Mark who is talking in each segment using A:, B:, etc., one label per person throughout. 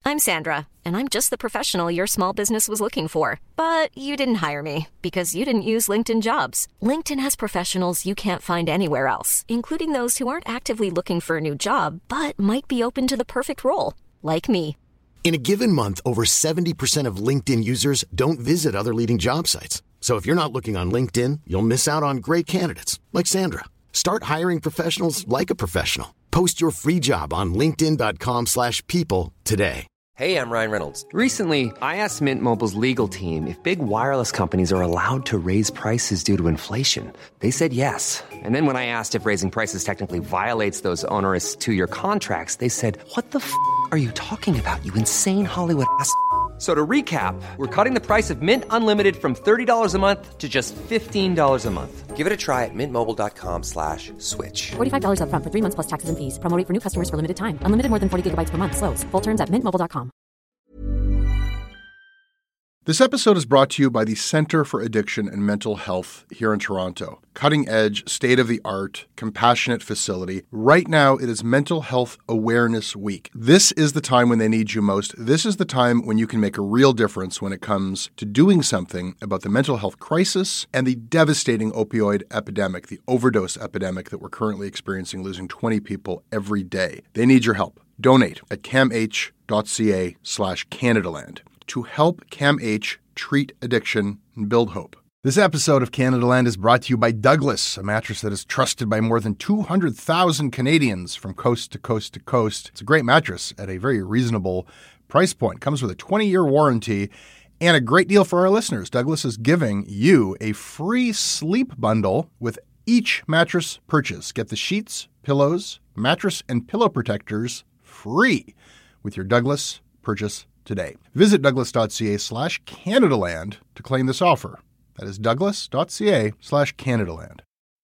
A: I'm Sandra, and I'm just the professional your small business was looking for. But you didn't hire me because you didn't use LinkedIn Jobs. LinkedIn has professionals you can't find anywhere else, including those who aren't actively looking for a new job, but might be open to the perfect role, like me.
B: In a given month, over 70% of LinkedIn users don't visit other leading job sites. So if you're not looking on LinkedIn, you'll miss out on great candidates like Sandra. Start hiring professionals like a professional. Post your free job on linkedin.com/people today.
C: Hey, I'm Ryan Reynolds. Recently, I asked Mint Mobile's legal team if big wireless companies are allowed to raise prices due to inflation. They said yes. And then when I asked if raising prices technically violates those onerous two-year contracts, they said, "What the f*** are you talking about, you insane Hollywood ass?" So to recap, we're cutting the price of Mint Unlimited from $30 a month to just $15 a month. Give it a try at mintmobile.com/switch.
D: $45 up front for 3 months plus taxes and fees. Promo rate for new customers for limited time. Unlimited more than 40 gigabytes per month. Slows full terms at mintmobile.com.
E: This episode is brought to you by the Center for Addiction and Mental Health here in Toronto. Cutting edge, state-of-the-art, compassionate facility. Right now, it is Mental Health Awareness Week. This is the time when they need you most. This is the time when you can make a real difference when it comes to doing something about the mental health crisis and the devastating opioid epidemic, the overdose epidemic that we're currently experiencing, losing 20 people every day. They need your help. Donate at camh.ca/Canadaland. to help CAMH treat addiction and build hope. This episode of Canada Land is brought to you by Douglas, a mattress that is trusted by more than 200,000 Canadians from coast to coast to coast. It's a great mattress at a very reasonable price point. Comes with a 20-year warranty and a great deal for our listeners. Douglas is giving you a free sleep bundle with each mattress purchase. Get the sheets, pillows, mattress, and pillow protectors free with your Douglas purchase today. Visit douglas.ca/Canadaland to claim this offer. That is douglas.ca/Canadaland.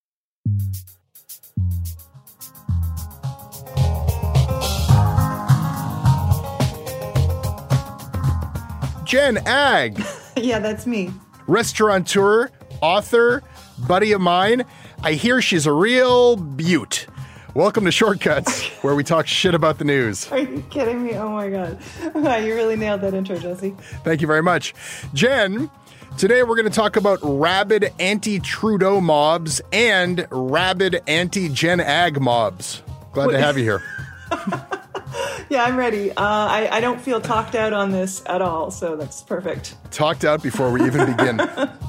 E: Jen Ag.
F: Yeah, that's me.
E: Restaurateur, author, buddy of mine. I hear she's a real beaut. Welcome to Shortcuts, where we talk shit about the news.
F: Are you kidding me? Oh my God. Wow, you really nailed that intro, Jesse.
E: Thank you very much. Jen, today we're going to talk about rabid anti-Trudeau mobs and rabid anti-Jen Ag mobs. Glad to have you here.
F: Yeah, I'm ready. I don't feel talked out on this at all, so that's perfect.
E: Talked out before we even begin.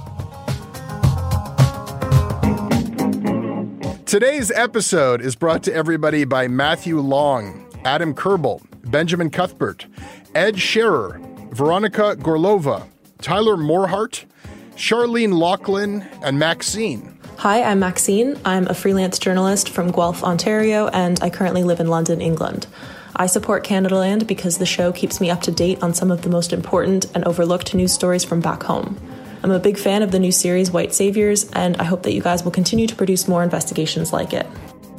E: Today's episode is brought to everybody by Matthew Long, Adam Kerbel, Benjamin Cuthbert, Ed Scherer, Veronica Gorlova, Tyler Morhart, Charlene Laughlin, and Maxine.
G: Hi, I'm Maxine. I'm a freelance journalist from Guelph, Ontario, and I currently live in London, England. I support Canadaland because the show keeps me up to date on some of the most important and overlooked news stories from back home. I'm a big fan of the new series White Saviors, and I hope that you guys will continue to produce more investigations like it.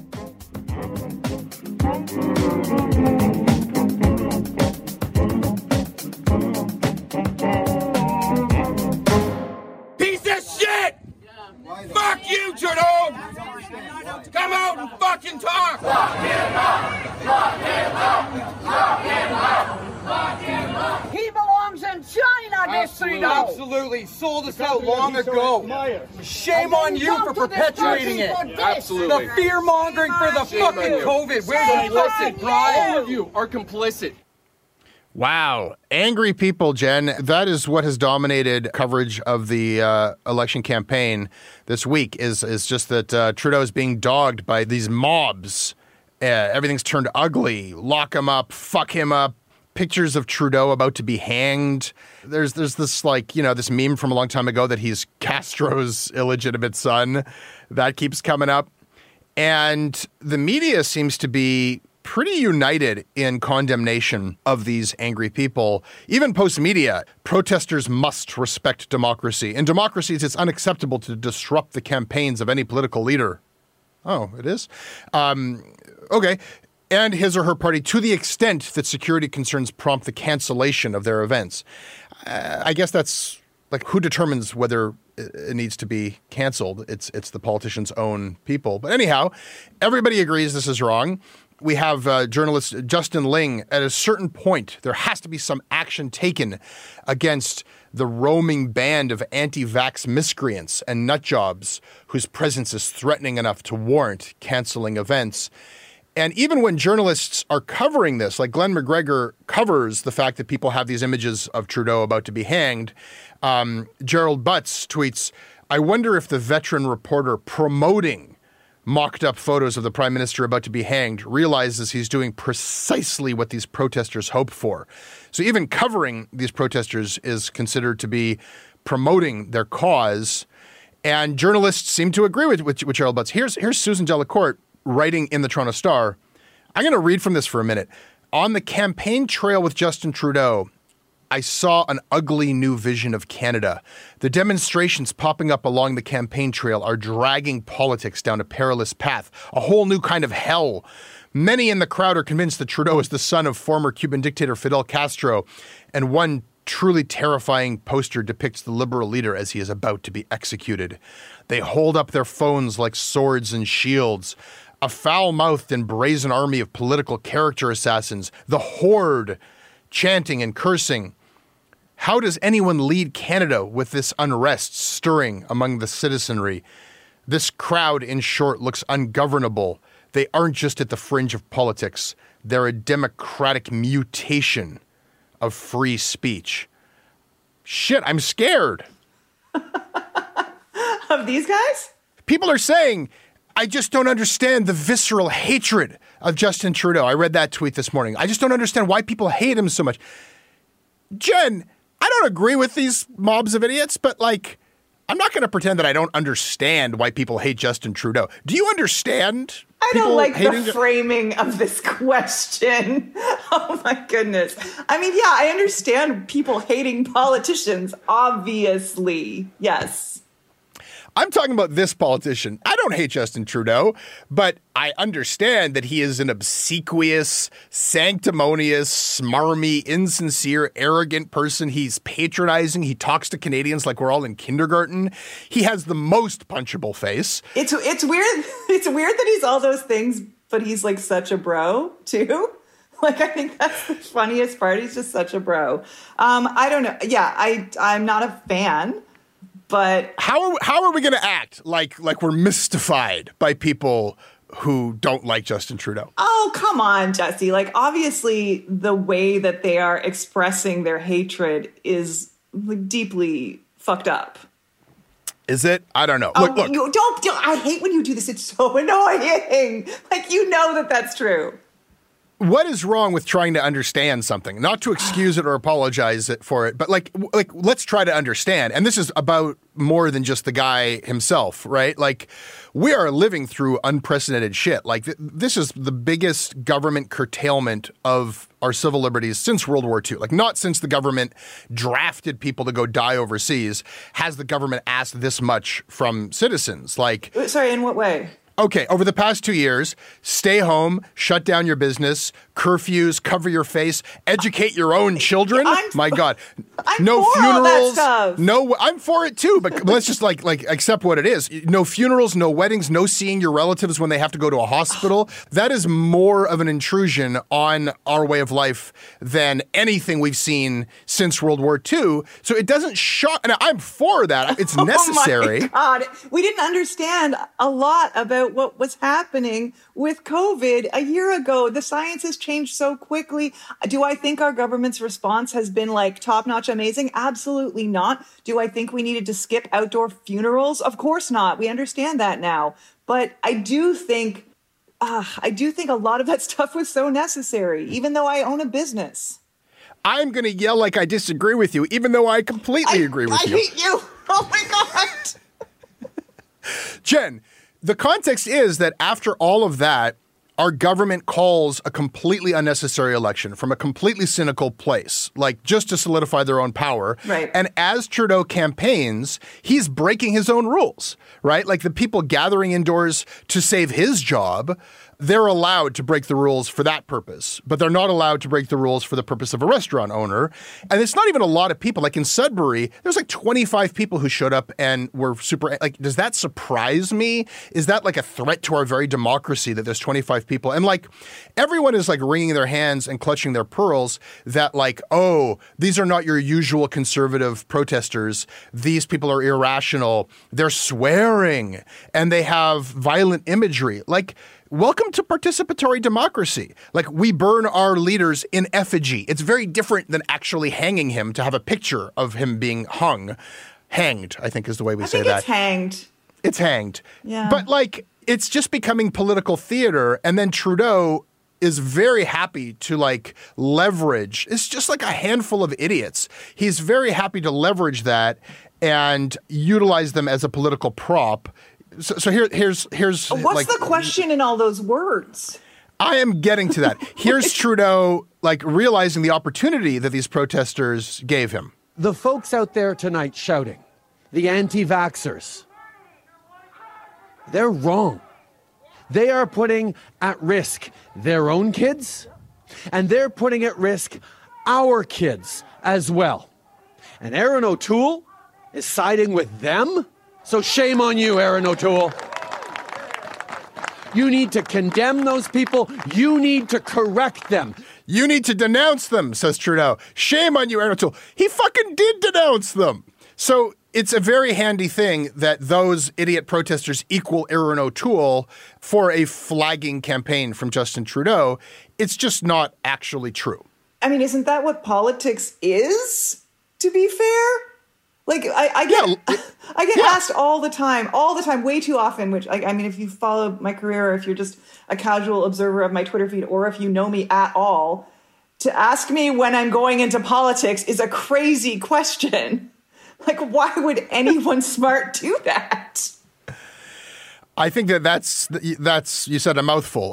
H: Piece of shit! Fuck you, Trudeau! Come out and fucking talk! Lock him up! Lock him up! Lock him up! Lock him up! He belongs in China, this Trudeau!
I: Absolutely. Sold us out long ago. Shame on you for perpetuating it.
H: Absolutely.
I: The fear-mongering for the fucking COVID. We're complicit. All of you are complicit.
E: Wow. Angry people, Jen. That is what has dominated coverage of the election campaign this week is just that Trudeau is being dogged by these mobs. Everything's turned ugly. Lock him up. Fuck him up. Pictures of Trudeau about to be hanged. There's this this meme from a long time ago that he's Castro's illegitimate son. That keeps coming up. And the media seems to be pretty united in condemnation of these angry people. Even post-media, protesters must respect democracy. In democracies, it's unacceptable to disrupt the campaigns of any political leader. Oh, it is? Okay. And his or her party to the extent that security concerns prompt the cancellation of their events. I guess that's like who determines whether it needs to be canceled. It's the politicians' own people. But anyhow, everybody agrees this is wrong. we have journalist Justin Ling. At a certain point, there has to be some action taken against the roaming band of anti-vax miscreants and nutjobs whose presence is threatening enough to warrant canceling events. And even when journalists are covering this, like Glenn McGregor covers the fact that people have these images of Trudeau about to be hanged, Gerald Butts tweets, "I wonder if the veteran reporter promoting mocked up photos of the Prime Minister about to be hanged realizes he's doing precisely what these protesters hope for." So even covering these protesters is considered to be promoting their cause. And journalists seem to agree with Gerald Butts. Here's Susan Delacourt writing in the Toronto Star. I'm going to read from this for a minute. "On the campaign trail with Justin Trudeau, I saw an ugly new vision of Canada. The demonstrations popping up along the campaign trail are dragging politics down a perilous path, a whole new kind of hell. Many in the crowd are convinced that Trudeau is the son of former Cuban dictator Fidel Castro, and one truly terrifying poster depicts the Liberal leader as he is about to be executed. They hold up their phones like swords and shields. A foul-mouthed and brazen army of political character assassins, the horde, chanting and cursing. How does anyone lead Canada with this unrest stirring among the citizenry? This crowd, in short, looks ungovernable. They aren't just at the fringe of politics. They're a democratic mutation of free speech." Shit, I'm scared.
F: Of these guys?
E: People are saying, "I just don't understand the visceral hatred of Justin Trudeau." I read that tweet this morning. "I just don't understand why people hate him so much." Jen, I don't agree with these mobs of idiots, but like, I'm not going to pretend that I don't understand why people hate Justin Trudeau. Do you understand?
F: I don't like the framing of this question. Oh my goodness. I mean, yeah, I understand people hating politicians, obviously. Yes.
E: I'm talking about this politician. I don't hate Justin Trudeau, but I understand that he is an obsequious, sanctimonious, smarmy, insincere, arrogant person. He's patronizing. He talks to Canadians like we're all in kindergarten. He has the most punchable face.
F: It's weird. It's weird that he's all those things, but he's like such a bro too. Like, I think that's the funniest part. He's just such a bro. I don't know. Yeah, I'm not a fan. But
E: how are we going to act like we're mystified by people who don't like Justin Trudeau?
F: Oh, come on, Jesse. Like, obviously, the way that they are expressing their hatred is like, deeply fucked up.
E: Is it? I don't know. Look.
F: I hate when you do this. It's so annoying. Like, you know that that's true.
E: What is wrong with trying to understand something? Not to excuse it or apologize for it, but like let's try to understand. And this is about more than just the guy himself, right? Like, we are living through unprecedented shit. Like, this is the biggest government curtailment of our civil liberties since World War II. Like, not since the government drafted people to go die overseas has the government asked this much from citizens. Like,
F: sorry, in what way?
E: Okay, over the past 2 years, stay home, shut down your business, curfews, cover your face, educate your own children. My God, no funerals. No, I'm for it too. But let's just like accept what it is. No funerals, no weddings, no seeing your relatives when they have to go to a hospital. That is more of an intrusion on our way of life than anything we've seen since World War II. So it doesn't shock. And I'm for that. It's necessary.
F: Oh my God, we didn't understand a lot about what was happening with COVID a year ago. The science has changed so quickly. Do I think our government's response has been like top-notch amazing? Absolutely not. Do I think we needed to skip outdoor funerals? Of course not. We understand that now. But I do think a lot of that stuff was so necessary, even though I own a business.
E: I'm going to yell like I disagree with you, even though I completely agree with you.
F: I hate you. Oh my God.
E: Jen, the context is that after all of that, our government calls a completely unnecessary election from a completely cynical place, like just to solidify their own power.
F: Right.
E: And as Trudeau campaigns, he's breaking his own rules, right? Like the people gathering indoors to save his job they're allowed to break the rules for that purpose, but they're not allowed to break the rules for the purpose of a restaurant owner. And it's not even a lot of people. Like in Sudbury, there's like 25 people who showed up and were super, like, does that surprise me? Is that like a threat to our very democracy that there's 25 people? And like, everyone is like wringing their hands and clutching their pearls that like, oh, these are not your usual conservative protesters. These people are irrational. They're swearing and they have violent imagery. Like, welcome to participatory democracy. Like, we burn our leaders in effigy. It's very different than actually hanging him to have a picture of him being hanged, I think is the way we say that.
F: It's hanged.
E: It's hanged.
F: Yeah.
E: But like, it's just becoming political theater. And then Trudeau is very happy to like leverage. It's just like a handful of idiots. He's very happy to leverage that and utilize them as a political prop. So here's
F: what's
E: like,
F: the question in all those words?
E: I am getting to that. Here's Trudeau like realizing the opportunity that these protesters gave him.
J: The folks out there tonight shouting, the anti-vaxxers, they're wrong. They are putting at risk their own kids, and they're putting at risk our kids as well. And Erin O'Toole is siding with them? So shame on you, Erin O'Toole. You need to condemn those people. You need to correct them.
E: You need to denounce them, says Trudeau. Shame on you, Erin O'Toole. He fucking did denounce them. So it's a very handy thing that those idiot protesters equal Erin O'Toole for a flagging campaign from Justin Trudeau. It's just not actually true.
F: I mean, isn't that what politics is, to be fair? Like, I get asked all the time, way too often, which, I mean, if you follow my career, or if you're just a casual observer of my Twitter feed, or if you know me at all, to ask me when I'm going into politics is a crazy question. Like, why would anyone smart do that?
E: I think that's you said a mouthful.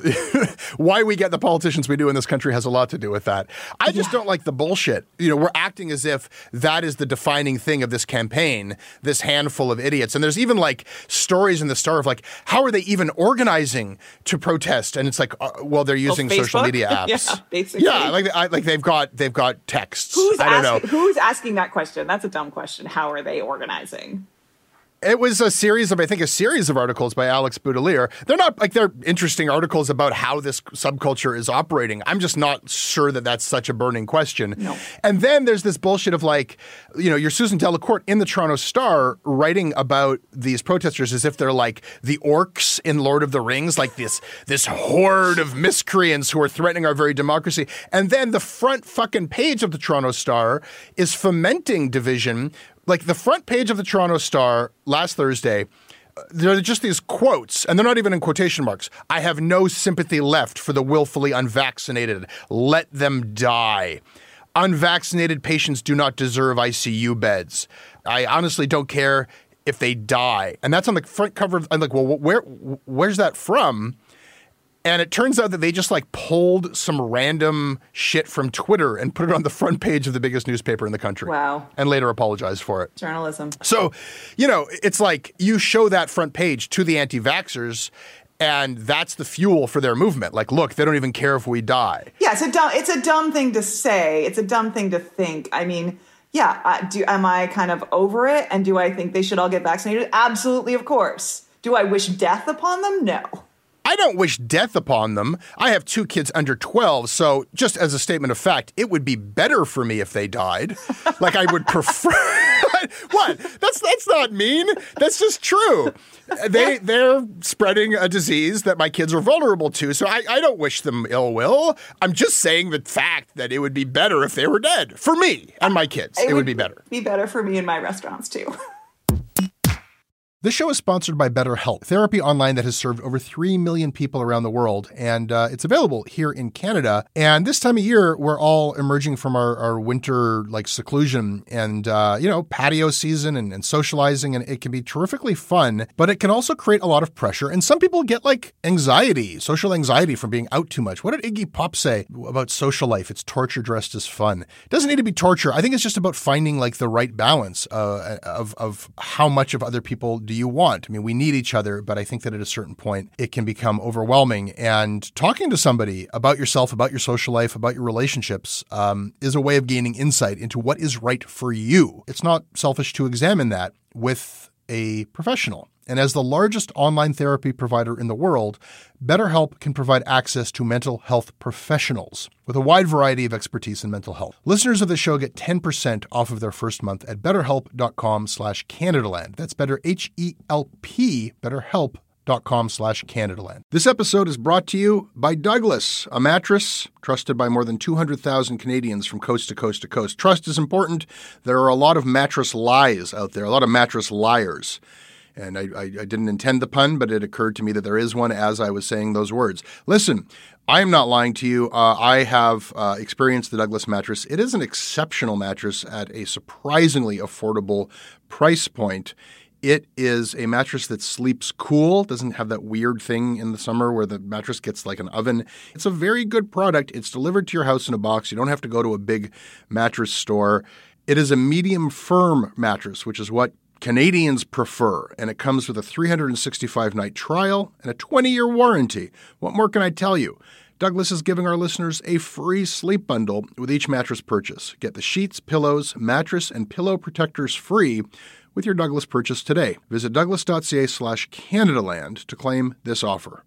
E: Why we get the politicians we do in this country has a lot to do with that. I just don't like the bullshit. You know, we're acting as if that is the defining thing of this campaign, this handful of idiots. And there's even like stories in the Star of like, how are they even organizing to protest? And it's like, well, they're using social media apps.
F: Yeah, basically.
E: Yeah, like they've got texts.
F: Who's asking that question? That's a dumb question. How are they organizing?
E: It was a series of articles by Alex Boudelier. They're interesting articles about how this subculture is operating. I'm just not sure that that's such a burning question.
F: No.
E: And then there's this bullshit of like, you know, you're Susan Delacourt in the Toronto Star writing about these protesters as if they're like the orcs in Lord of the Rings, like this horde of miscreants who are threatening our very democracy. And then the front fucking page of the Toronto Star is fomenting division. Like the front page of the Toronto Star last Thursday, there are just these quotes, and they're not even in quotation marks. I have no sympathy left for the willfully unvaccinated. Let them die. Unvaccinated patients do not deserve ICU beds. I honestly don't care if they die. And that's on the front cover. I'm like, well, where's that from? And it turns out that they just like pulled some random shit from Twitter and put it on the front page of the biggest newspaper in the country.
F: Wow.
E: And later apologized for it.
F: Journalism.
E: So, you know, it's like you show that front page to the anti-vaxxers and that's the fuel for their movement. Like, look, they don't even care if we die.
F: Yeah, it's a dumb thing to say. It's a dumb thing to think. I mean, yeah, am I kind of over it? And do I think they should all get vaccinated? Absolutely, of course. Do I wish death upon them? No.
E: I don't wish death upon them. I have 2 kids under 12, so just as a statement of fact, it would be better for me if they died. Like I would prefer. What? That's not mean. That's just true. They're spreading a disease that my kids are vulnerable to, so I don't wish them ill will. I'm just saying the fact that it would be better if they were dead. For me and my kids, it would be better.
F: Be better for me and my restaurants too.
E: This show is sponsored by BetterHelp, therapy online that has served over 3 million people around the world, and it's available here in Canada. And this time of year, we're all emerging from our winter like seclusion and, patio season and socializing, and it can be terrifically fun, but it can also create a lot of pressure. And some people get like anxiety, social anxiety from being out too much. What did Iggy Pop say about social life? It's torture dressed as fun. It doesn't need to be torture. I think it's just about finding like the right balance of how much of other people do do you want? I mean, we need each other, but I think that at a certain point, it can become overwhelming. And talking to somebody about yourself, about your social life, about your relationships is a way of gaining insight into what is right for you. It's not selfish to examine that with a professional. And as the largest online therapy provider in the world, BetterHelp can provide access to mental health professionals with a wide variety of expertise in mental health. Listeners of the show get 10% off of their first month at betterhelp.com/Canadaland. That's better, H-E-L-P, betterhelp.com/Canadaland. This episode is brought to you by Douglas, a mattress trusted by more than 200,000 Canadians from coast to coast to coast. Trust is important. There are a lot of mattress lies out there, a lot of mattress liars. And I didn't intend the pun, but it occurred to me that there is one as I was saying those words. Listen, I am not lying to you. I have experienced the Douglas mattress. It is an exceptional mattress at a surprisingly affordable price point. It is a mattress that sleeps cool, doesn't have that weird thing in the summer where the mattress gets like an oven. It's a very good product. It's delivered to your house in a box. You don't have to go to a big mattress store. It is a medium firm mattress, which is what Canadians prefer, and it comes with a 365-night trial and a 20-year warranty. What more can I tell you? Douglas is giving our listeners a free sleep bundle with each mattress purchase. Get the sheets, pillows, mattress, and pillow protectors free with your Douglas purchase today. Visit douglas.ca/Canadaland to claim this offer.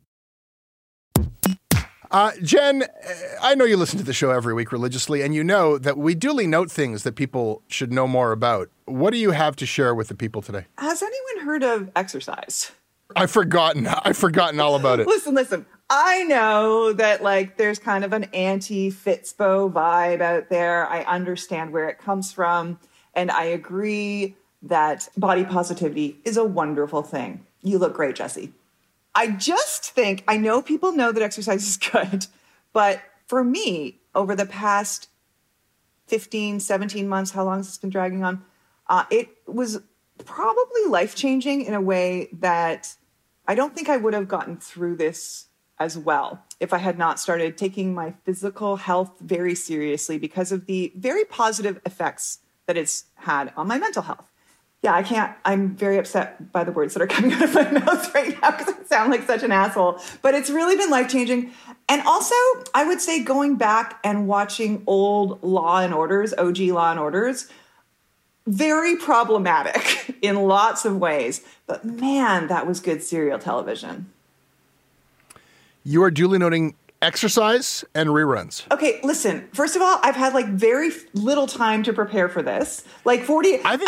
E: Jen, I know you listen to the show every week religiously, and you know that we duly note things that people should know more about. What do you have to share with the people today?
F: Has anyone heard of exercise?
E: I've forgotten all about it.
F: Listen. I know that there's kind of an anti-Fitspo vibe out there. I understand where it comes from. And I agree that body positivity is a wonderful thing. You look great, Jesse. I just think, I know people know that exercise is good, but for me, over the past 15, 17 months, how long has this been dragging on? It was probably life-changing in a way that I don't think I would have gotten through this as well if I had not started taking my physical health very seriously because of the very positive effects that it's had on my mental health. Yeah, I'm very upset by the words that are coming out of my mouth right now because I sound like such an asshole, but it's really been life-changing. And also, I would say going back and watching old Law and Orders, OG Law and Orders, very problematic in lots of ways. But man, that was good serial television.
E: You are duly noting exercise and reruns.
F: Okay, listen. First of all, I've had very little time to prepare for this. 40.
E: I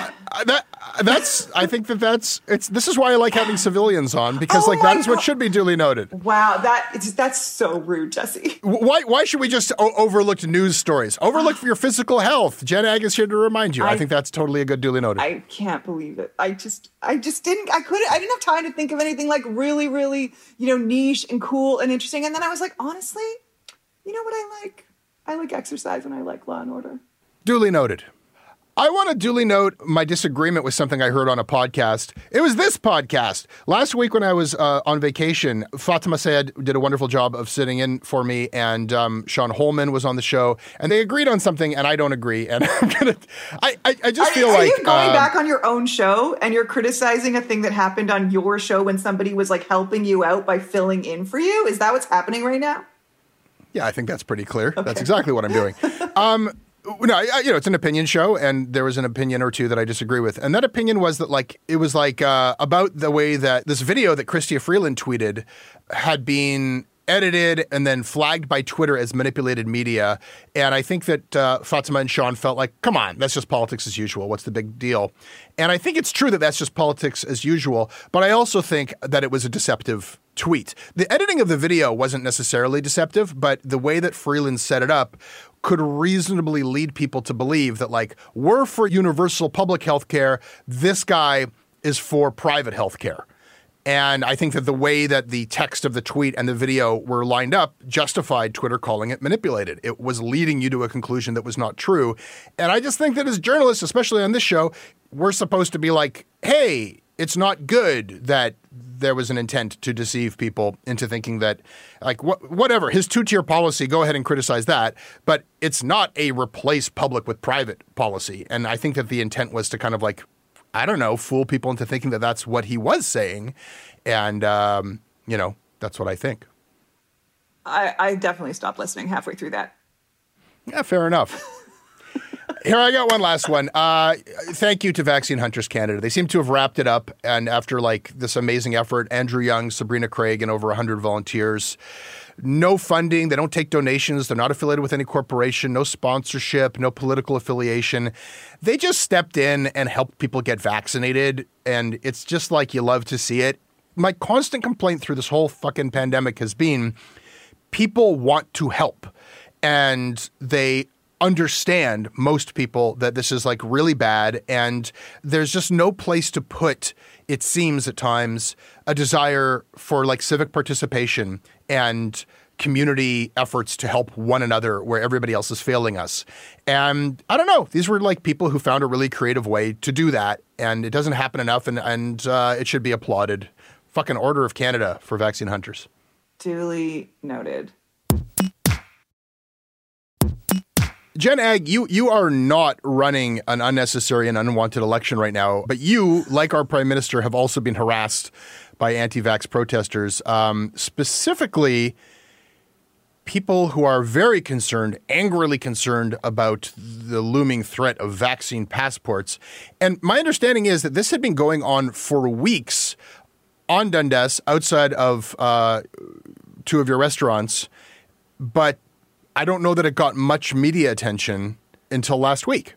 E: think this is why I like having civilians on because that is what should be duly noted.
F: Wow, that's so rude, Jesse.
E: Why should we just overlook news stories? Overlook your physical health. Jen Ag is here to remind you. I think that's totally a good duly noted.
F: I can't believe it. I didn't have time to think of anything really, really, niche and cool and interesting. And then I was like, honestly, you know what I like? I like exercise and I like Law and Order.
E: Duly noted. I want to duly note my disagreement with something I heard on a podcast. It was this podcast. Last week when I was on vacation, Fatima Sayed did a wonderful job of sitting in for me, and Sean Holman was on the show, and they agreed on something, and I don't agree. And I just feel like... Are
F: you going back on your own show, and you're criticizing a thing that happened on your show when somebody was helping you out by filling in for you? Is that what's happening right now?
E: Yeah, I think that's pretty clear. Okay. That's exactly what I'm doing. No, it's an opinion show, and there was an opinion or two that I disagree with. And that opinion was that, it was about the way that this video that Chrystia Freeland tweeted had been edited and then flagged by Twitter as manipulated media. And I think that Fatima and Sean felt like, come on, that's just politics as usual. What's the big deal? And I think it's true that that's just politics as usual. But I also think that it was a deceptive tweet. The editing of the video wasn't necessarily deceptive, but the way that Freeland set it up could reasonably lead people to believe that, we're for universal public health care. This guy is for private health care. And I think that the way that the text of the tweet and the video were lined up justified Twitter calling it manipulated. It was leading you to a conclusion that was not true. And I just think that as journalists, especially on this show, we're supposed to be like, hey, it's not good that there was an intent to deceive people into thinking that, whatever, his two-tier policy, go ahead and criticize that. But it's not a replace public with private policy. And I think that the intent was to kind of I don't know, fool people into thinking that that's what he was saying. And, that's what I think.
F: I definitely stopped listening halfway through that.
E: Yeah, fair enough. Here, I got one last one. Thank you to Vaccine Hunters Canada. They seem to have wrapped it up. And after this amazing effort, Andrew Young, Sabrina Craig, and over 100 volunteers, no funding. They don't take donations. They're not affiliated with any corporation, no sponsorship, no political affiliation. They just stepped in and helped people get vaccinated. And it's just like you love to see it. My constant complaint through this whole fucking pandemic has been people want to help. And they understand, most people, that this is really bad, and there's just no place to put, it seems at times, a desire for civic participation and community efforts to help one another where everybody else is failing us. And I don't know, these were people who found a really creative way to do that, and it doesn't happen enough, and it should be applauded. Fucking Order of Canada for Vaccine Hunters.
F: Duly noted.
E: Jen Ag, you are not running an unnecessary and unwanted election right now, but you, like our Prime Minister, have also been harassed by anti-vax protesters, specifically people who are very concerned, angrily concerned about the looming threat of vaccine passports. And my understanding is that this had been going on for weeks on Dundas, outside of two of your restaurants, but I don't know that it got much media attention until last week.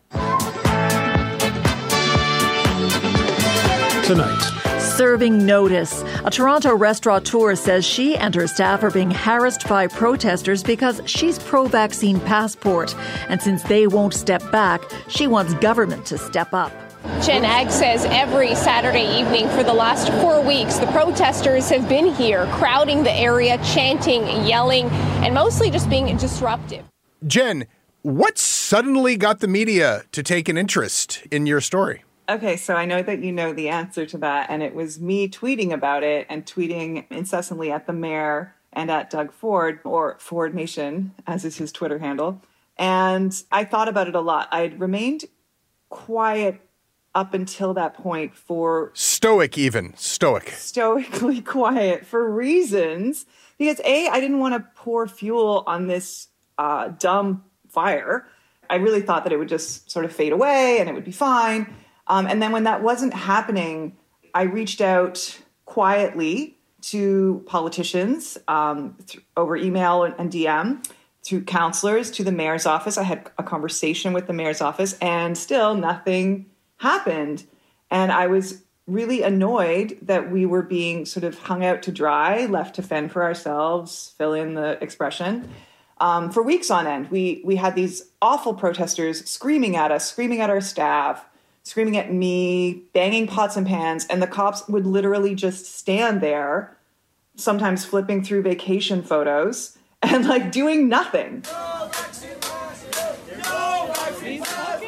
K: Tonight. Serving notice. A Toronto restaurateur says she and her staff are being harassed by protesters because she's pro-vaccine passport. And since they won't step back, she wants government to step up.
L: Jen Ag says every Saturday evening for the last 4 weeks, the protesters have been here, crowding the area, chanting, yelling, and mostly just being disruptive.
E: Jen, what suddenly got the media to take an interest in your story?
F: Okay, so I know that you know the answer to that, and it was me tweeting about it and tweeting incessantly at the mayor and at Doug Ford, or Ford Nation, as is his Twitter handle. And I thought about it a lot. I had remained quiet up until that point for... Stoically quiet for reasons. Because A, I didn't want to pour fuel on this dumb fire. I really thought that it would just sort of fade away and it would be fine. And then when that wasn't happening, I reached out quietly to politicians over email and DM, to counselors, to the mayor's office. I had a conversation with the mayor's office, and still nothing happened. And I was really annoyed that we were being sort of hung out to dry, left to fend for ourselves, fill in the expression, for weeks on end. We had these awful protesters screaming at us, screaming at our staff, screaming at me, banging pots and pans, and the cops would literally just stand there, sometimes flipping through vacation photos and doing nothing. No vaccine, no vaccine.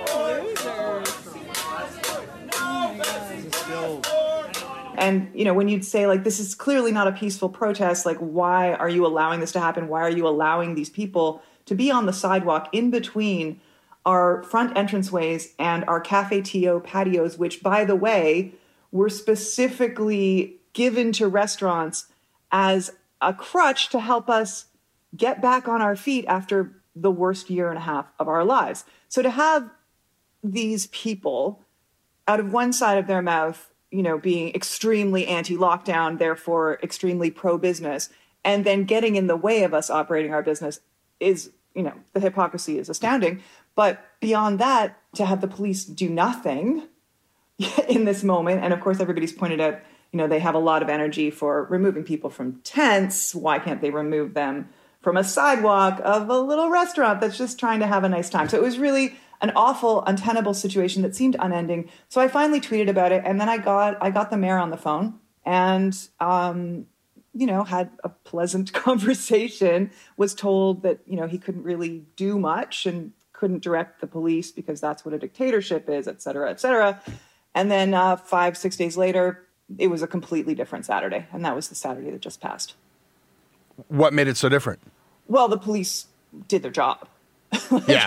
F: And, when you'd say, this is clearly not a peaceful protest, why are you allowing this to happen? Why are you allowing these people to be on the sidewalk in between our front entranceways and our Cafe Tio patios, which, by the way, were specifically given to restaurants as a crutch to help us get back on our feet after the worst year and a half of our lives. So to have these people out of one side of their mouth, being extremely anti-lockdown, therefore extremely pro-business, and then getting in the way of us operating our business is, the hypocrisy is astounding. But beyond that, to have the police do nothing in this moment, and of course everybody's pointed out, they have a lot of energy for removing people from tents. Why can't they remove them from a sidewalk of a little restaurant that's just trying to have a nice time? So it was really an awful, untenable situation that seemed unending. So I finally tweeted about it, and then I got the mayor on the phone and, had a pleasant conversation, was told that, he couldn't really do much and couldn't direct the police because that's what a dictatorship is, et cetera, et cetera. And then 5-6 days later, it was a completely different Saturday, and that was the Saturday that just passed.
E: What made it so different?
F: Well, the police did their job.
E: Yeah.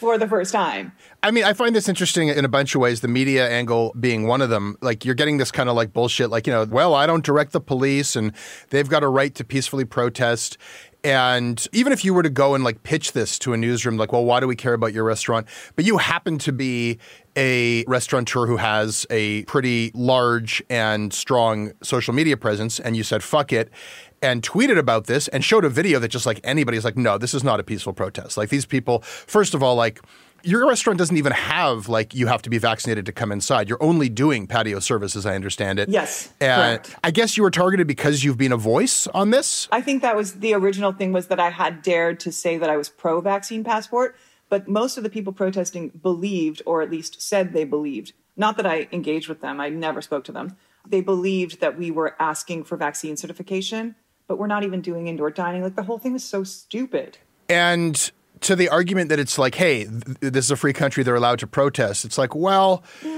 F: for the first time.
E: I mean, I find this interesting in a bunch of ways, the media angle being one of them. Like, you're getting this kind of like bullshit, like, well, I don't direct the police and they've got a right to peacefully protest. And even if you were to go and like pitch this to a newsroom, like, well, why do we care about your restaurant? But you happen to be a restaurateur who has a pretty large and strong social media presence, and you said, fuck it, and tweeted about this and showed a video that just like anybody's like, no, this is not a peaceful protest. Like, these people, first of all, like, your restaurant doesn't even have, like, you have to be vaccinated to come inside. You're only doing patio service, as I understand it.
F: Yes,
E: and
F: correct.
E: I guess you were targeted because you've been a voice on this?
F: I think that was the original thing, was that I had dared to say that I was pro-vaccine passport, but most of the people protesting believed, or at least said they believed, not that I engaged with them, I never spoke to them, they believed that we were asking for vaccine certification, but we're not even doing indoor dining. Like, the whole thing was so stupid.
E: And to the argument that it's like, hey, this is a free country, they're allowed to protest. It's like, well,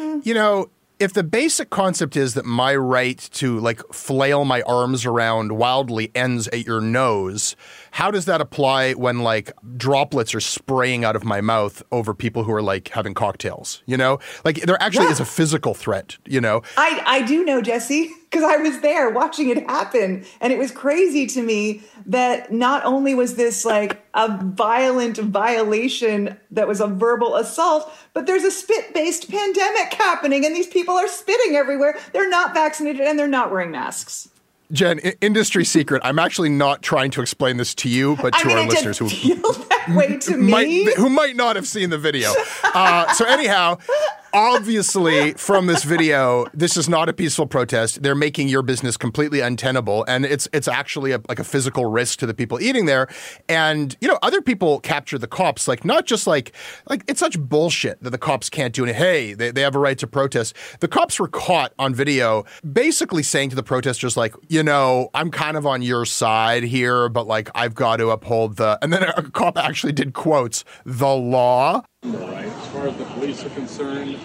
E: if the basic concept is that my right to like flail my arms around wildly ends at your nose, how does that apply when like droplets are spraying out of my mouth over people who are like having cocktails, Like, there actually is a physical threat,
F: I do know, Jesse, because I was there watching it happen. And it was crazy to me that not only was this like a violent violation that was a verbal assault, but there's a spit-based pandemic happening and these people are spitting everywhere. They're not vaccinated and they're not wearing masks.
E: Jen, industry secret, I'm actually not trying to explain this to you, but to our listeners who
F: that way to me.
E: Who might not have seen the video. So anyhow, obviously from this video, this is not a peaceful protest. They're making your business completely untenable, and it's actually a physical risk to the people eating there. And other people capture the cops, like, not just like it's such bullshit that the cops can't do it. Hey, they have a right to protest. The cops were caught on video basically saying to the protesters, like, I'm kind of on your side here, but like, I've got to uphold and then a cop actually did quotes, the law.
M: Right. As far as the police are concerned,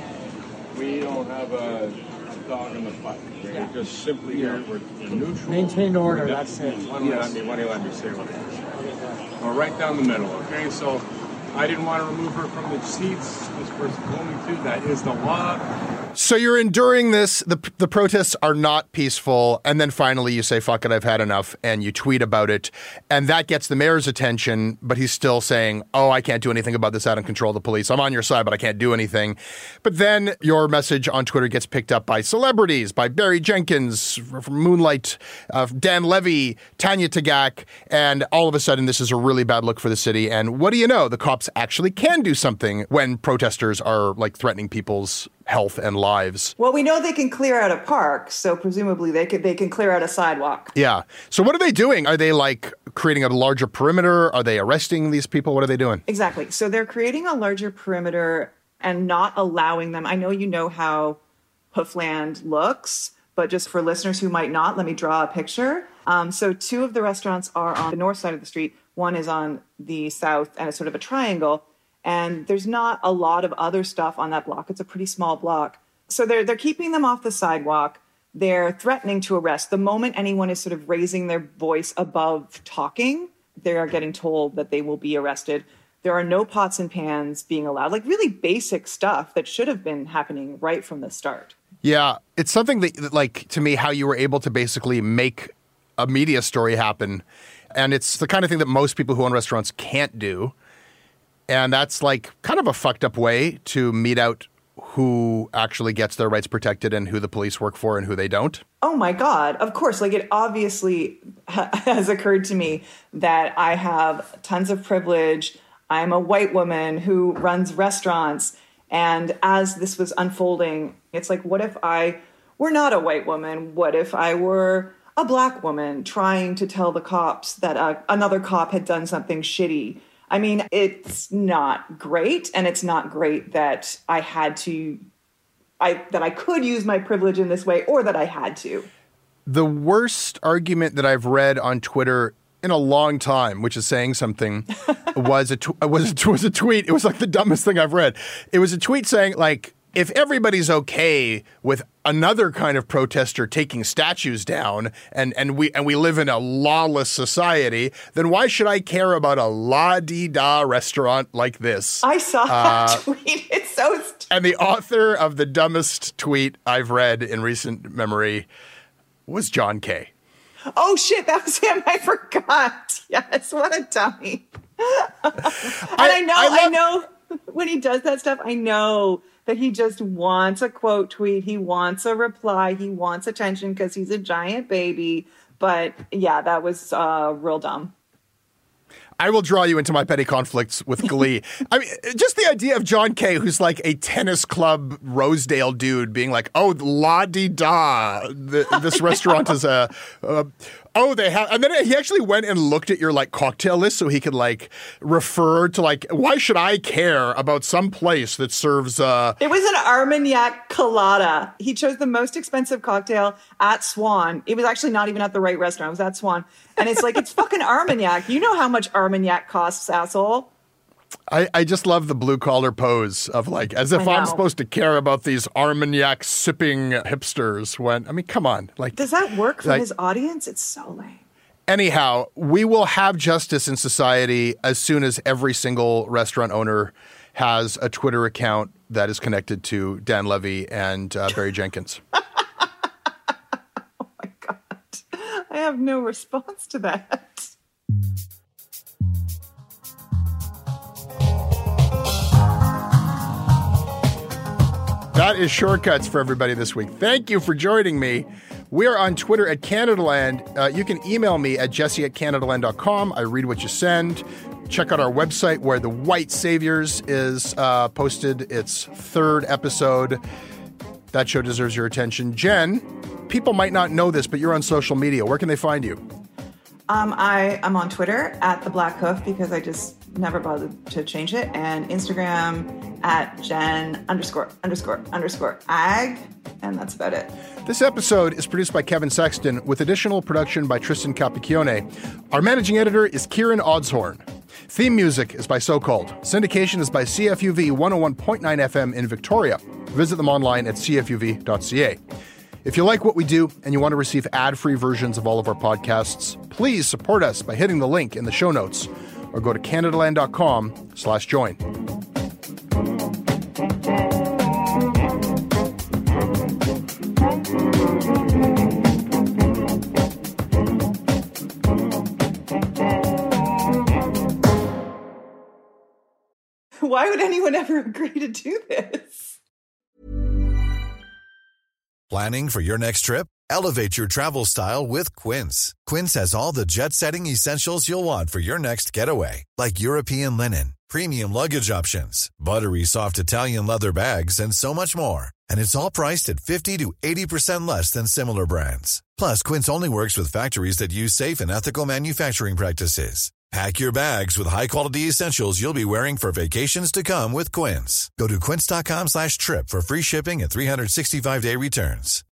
M: we don't have a dog in the fight. We're just simply here. We're neutral.
N: Maintain order. That's it.
M: Why do you let me say what it is? Well, right down the middle. Okay, so I didn't want to remove her from the seats. This person told me to. That is the law.
E: So you're enduring this. The protests are not peaceful. And then finally you say, fuck it, I've had enough. And you tweet about it. And that gets the mayor's attention. But he's still saying, I can't do anything about this. I don't control the police. I'm on your side, but I can't do anything. But then your message on Twitter gets picked up by celebrities, by Barry Jenkins from Moonlight, Dan Levy, Tanya Tagaq. And all of a sudden, this is a really bad look for the city. And what do you know? The cops actually can do something when protesters are like threatening people's health and lives.
F: Well, we know they can clear out a park, so presumably they can clear out a sidewalk.
E: Yeah. So what are they doing? Are they like creating a larger perimeter? Are they arresting these people? What are they doing?
F: Exactly. So they're creating a larger perimeter and not allowing them. I know you know how Hoofland looks, but just for listeners who might not, let me draw a picture. So two of the restaurants are on the north side of the street. One is on the south, and it's sort of a triangle. And there's not a lot of other stuff on that block. It's a pretty small block. So they're keeping them off the sidewalk. They're threatening to arrest. The moment anyone is sort of raising their voice above talking, they are getting told that they will be arrested. There are no pots and pans being allowed, like really basic stuff that should have been happening right from the start.
E: Yeah, it's something that, like, to me, how you were able to basically make a media story happen. And it's the kind of thing that most people who own restaurants can't do. And that's like kind of a fucked up way to mete out who actually gets their rights protected and who the police work for and who they don't.
F: Oh my God. Of course. Like, it obviously has occurred to me that I have tons of privilege. I'm a white woman who runs restaurants. And as this was unfolding, it's like, what if I were not a white woman? What if I were a black woman trying to tell the cops that another cop had done something shitty? I mean, it's not great, and it's not great that I could use my privilege in this way, or that I had to.
E: The worst argument that I've read on Twitter in a long time, which is saying something, was a tweet. It was like the dumbest thing I've read. It was a tweet saying, like, if everybody's okay with another kind of protester taking statues down and we live in a lawless society, then why should I care about a la-di-da restaurant like this?
F: I saw that tweet. It's so
E: And the author of the dumbest tweet I've read in recent memory was John Kay.
F: Oh, shit, that was him. I forgot. Yes, what a dummy. I know when he does that stuff, I know that he just wants a quote tweet. He wants a reply. He wants attention because he's a giant baby. But yeah, that was real dumb.
E: I will draw you into my petty conflicts with glee. I mean, just the idea of John Kay, who's like a tennis club Rosedale dude, being like, "Oh, la-di-da, this restaurant is they have," and then he actually went and looked at your like cocktail list so he could like refer to like, why should I care about some place that serves? It
F: was an Armagnac colada. He chose the most expensive cocktail at Swan. It was actually not even at the right restaurant. It was at Swan. And it's like, it's fucking Armagnac. You know how much Armagnac costs, asshole.
E: I just love the blue collar pose of like, as if I'm supposed to care about these Armagnac sipping hipsters when, I mean, come on. Like,
F: does that work for his audience? It's so lame.
E: Anyhow, we will have justice in society as soon as every single restaurant owner has a Twitter account that is connected to Dan Levy and Barry Jenkins.
F: I have no response to that.
E: That is Shortcuts for everybody this week. Thank you for joining me. We are on Twitter at Canadaland. You can email me at jesse@canadaland.com. I read what you send. Check out our website where The White Saviors is posted its 3rd episode. That show deserves your attention. Jen, people might not know this, but you're on social media. Where can they find you?
F: I'm on Twitter at The Black Hoof because I just never bothered to change it. And Instagram at Jen___ag. And that's about it.
E: This episode is produced by Kevin Sexton with additional production by Tristan Capicchione. Our managing editor is Kieran Odshorn. Theme music is by So Called. Syndication is by CFUV 101.9 FM in Victoria. Visit them online at cfuv.ca. If you like what we do and you want to receive ad-free versions of all of our podcasts, please support us by hitting the link in the show notes or go to canadaland.com/join.
F: Why would anyone ever agree to do this?
N: Planning for your next trip? Elevate your travel style with Quince. Quince has all the jet-setting essentials you'll want for your next getaway, like European linen, premium luggage options, buttery soft Italian leather bags, and so much more. And it's all priced at 50 to 80% less than similar brands. Plus, Quince only works with factories that use safe and ethical manufacturing practices. Pack your bags with high-quality essentials you'll be wearing for vacations to come with Quince. Go to quince.com/trip for free shipping and 365-day returns.